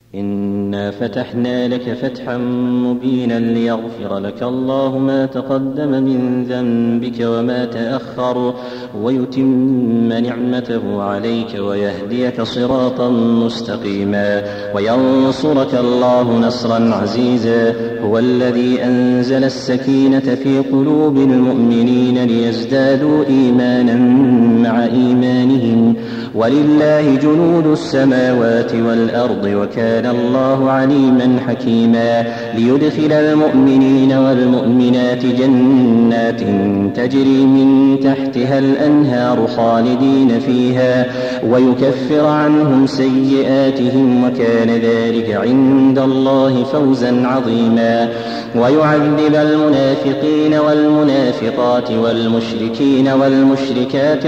إنا فتحنا لك فتحا مبينا ليغفر لك الله ما تقدم من ذنبك وما تأخر ويتم نعمته عليك ويهديك صراطا مستقيما وينصرك الله نصرا عزيزا. هو الذي أنزل السكينة في قلوب المؤمنين ليزدادوا إيمانا مع إيمانهم ولله جنود السماوات والأرض وكان الله عليما حكيما. ليدخل المؤمنين والمؤمنات جنات تجري من تحتها الأنهار خالدين فيها ويكفر عنهم سيئاتهم وكان ذلك عند الله فوزا عظيما. ويعذب المنافقين والمنافقات والمشركين والمشركات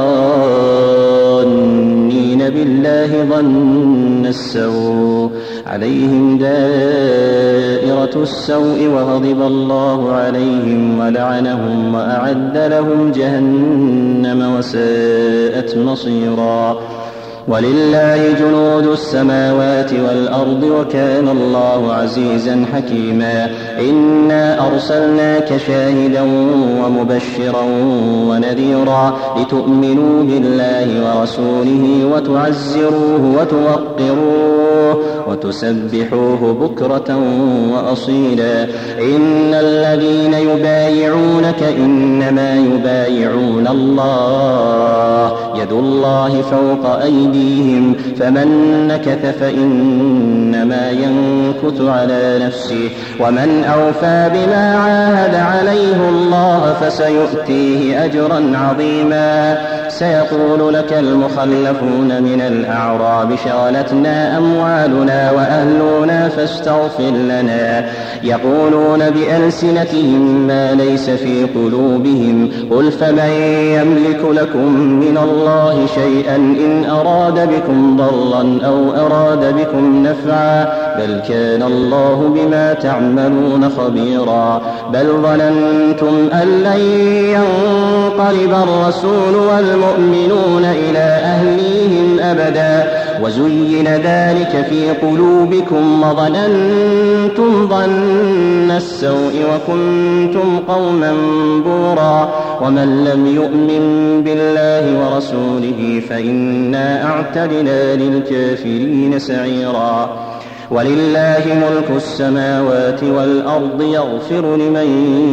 الظانين بالله ظن السوء عليهم دائرة السوء وغضب الله عليهم ولعنهم وأعد لهم جهنم وساءت مصيرا. ولله جنود السماوات والأرض وكان الله عزيزا حكيما. إنا أرسلناك شاهدا ومبشرا ونذيرا لتؤمنوا بالله ورسوله وتعزروه وتوقروه وتسبحوه بكرة وأصيلا. إن الذين يبايعونك إنما يبايعون الله يد الله فوق أيديهم فمن نكث فإنما ينكث على نفسه ومن أوفى بما عاهد عليه الله فسيؤتيه أجرا عظيما. سيقول لك المخلفون من الأعراب شغلتنا أموالنا وأهلنا فاستغفر لنا يقولون بألسنتهم ما ليس في قلوبهم قل فمن يملك لكم من الله شيئا إن أراد بكم ضرا أو أراد بكم نفعا بل كان الله بما تعملون خبيرا. بل ظننتم أن لن ينقلب الرسول والمؤمنون إلى أهليهم أبدا وزين ذلك في قلوبكم وظننتم ظن السوء وكنتم قوما بورا. ومن لم يؤمن بالله ورسوله فإنا أعتدنا للكافرين سعيرا. ولله ملك السماوات والأرض يغفر لمن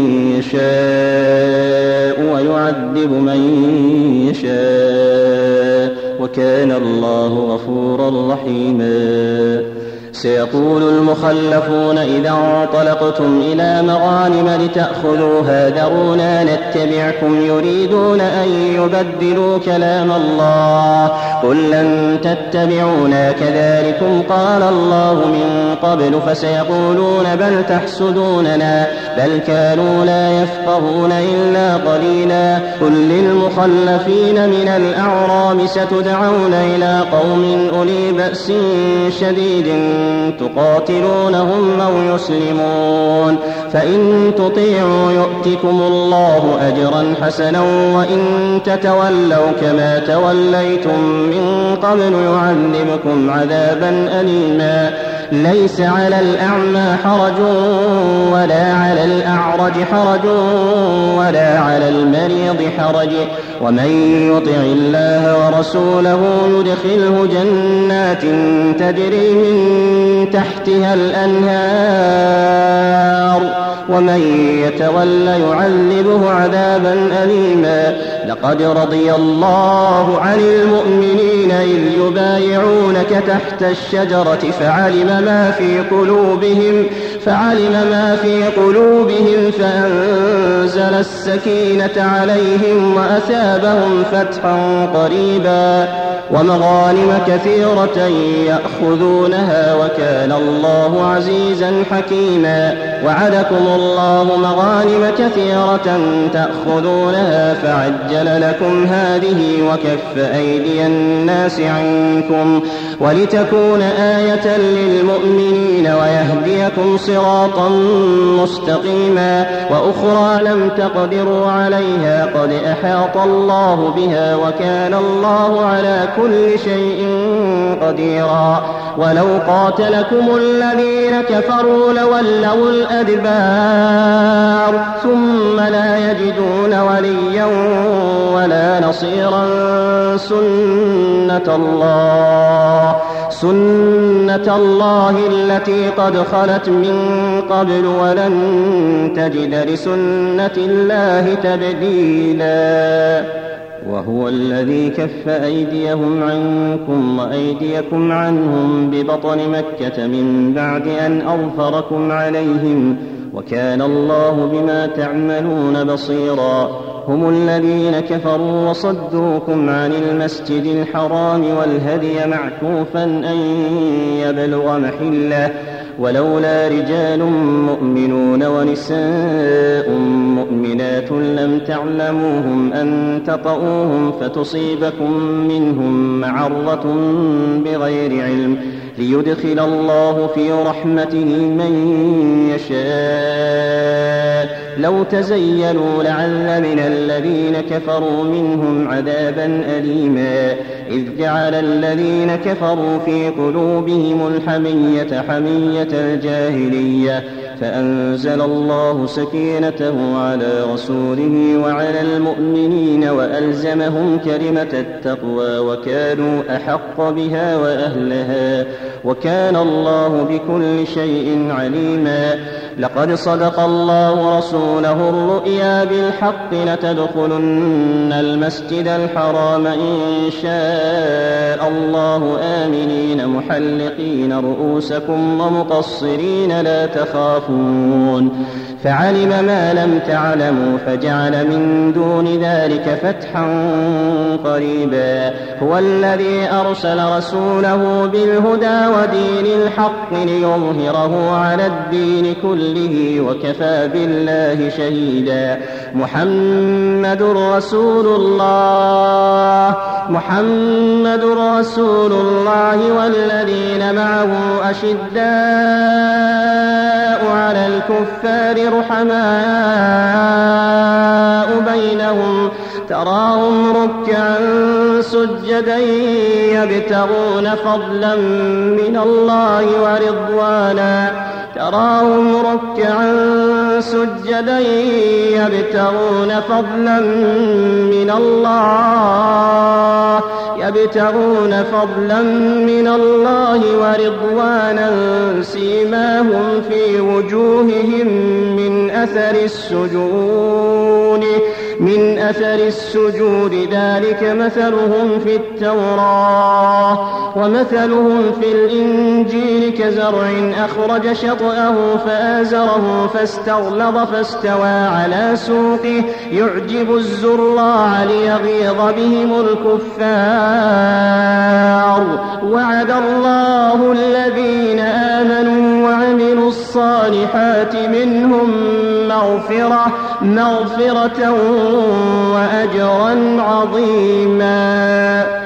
يشاء ويعذب من يشاء وكان الله غفورا رحيما. سيقول المخلفون إذا انطلقتم إلى مغانم لتأخذوها ذرونا نتبعكم يريدون أن يبدلوا كلام الله قل لن تتبعونا كذلكم قال الله من قبل فسيقولون بل تحسدوننا بل كانوا لا يفقهون إلا قليلا. قل للمخلفين من الأعراب ستدعون إلى قوم أولي بأس شديد تقاتلونهم أو يسلمون فإن تطيعوا يؤتكم الله أجرا حسنا وإن تتولوا كما توليتم من قبل يعذبكم عذابا أليما. ليس على الأعمى حرج ولا على الأعرج حرج ولا على المريض حرج ومن يطع الله ورسوله يدخله جنات تجري من تحتها الأنهار ومن يتولى يعذبه عذابا أليما. لقد رضي الله عن المؤمنين إذ يبايعونك تحت الشجرة فعلم ما في قلوبهم فأنزل السكينة عليهم وأثابهم فتحا قريبا ومغانم كثيرة يأخذونها وكان الله عزيزا حكيما. وعدكم الله مغانم كثيرة تأخذونها فعجل لكم هذه وكف أيدي الناس عنكم ولتكون آية للمؤمنين ويهدي ليهديكم صراطا مستقيما وأخرى لم تقدروا عليها قد أحاط الله بها وكان الله على كل شيء قديرا ولو قاتلكم الذين كفروا لولوا الأدبار ثم لا يجدون وليا ولا نصيرا سنة الله التي قد خلت من قبل ولن تجد لسنة الله تبديلا وهو الذي كف أيديهم عنكم وأيديكم عنهم ببطن مكة من بعد أن أظفركم عليهم وكان الله بما تعملون بصيرا هم الذين كفروا وصدوكم عن المسجد الحرام والهدي معكوفا أن يبلغ محله ولولا رجال مؤمنون ونساء مؤمنات لم تعلموهم أن تطؤوهم فتصيبكم منهم معرة بغير علم ليدخل الله في رحمته من يشاء لو تزيلوا لعل من الذين كفروا منهم عذابا أليما إذ جعل الذين كفروا في قلوبهم الحمية حمية الجاهلية فأنزل الله سكينته على رسوله وعلى المؤمنين وألزمهم كلمة التقوى وكانوا أحق بها وأهلها وكان الله بكل شيء عليما لقد صدق الله رسوله الرؤيا بالحق لتدخلن المسجد الحرام إن شاء الله آمنين محلقين رؤوسكم ومقصرين لا تخافون فعلم ما لم تعلموا فجعل من دون ذلك فتحا قريبا هو الذي أرسل رسوله بالهدى ودين الحق ليظهره على الدين كله وكفى بالله شهيدا محمد رسول الله والذين معه أشداء على الكفار رحماء بينهم تراهم ركعا سجدا يبتغون فضلا من الله ورضوانا سيماهم في وجوههم من أثر السجود ذلك مثلهم في التوراة ومثلهم في الإنجيل كزرع أخرج شطأه فآزره فاستغلظ فاستوى على سوقه يعجب الزراع ليغيظ بهم الكفار وعد الله الذين آمنوا وعملوا الصالحات منهم مغفرة وأجرا عظيما